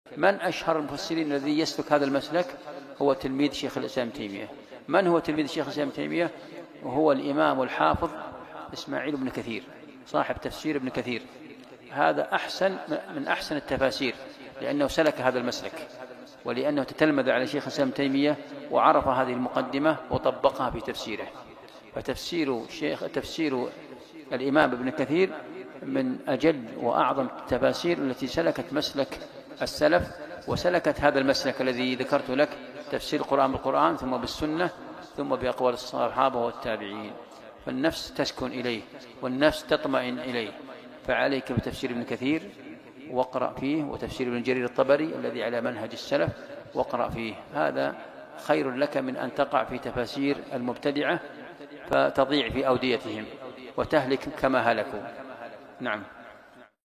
من أشهر المفسرين الذي يسلك هذا المسلك؟ هو تلميذ شيخ الإسلام ابن تيمية. من هو تلميذ شيخ الإسلام ابن تيمية؟ وهو الإمام الحافظ إسماعيل بن كثير صاحب تفسير ابن كثير. هذا من أحسن التفاسير، لأنه سلك هذا المسلك، ولأنه تتلمذ على شيخ الإسلام ابن تيمية وعرف هذه المقدمة وطبقها في تفسيره. فتفسير الإمام ابن كثير من أجل وأعظم التفاسير التي سلكت مسلك السلف، وسلكت هذا المسلك الذي ذكرت لك، تفسير القرآن بالقرآن، ثم بالسنة، ثم بأقوال الصحابة والتابعين. فالنفس تسكن إليه والنفس تطمئن إليه. فعليك بتفسير ابن كثير واقرأ فيه، وتفسير ابن جرير الطبري الذي على منهج السلف واقرأ فيه. هذا خير لك من أن تقع في تفاسير المبتدعة فتضيع في أوديتهم وتهلك كما هلكوا. نعم.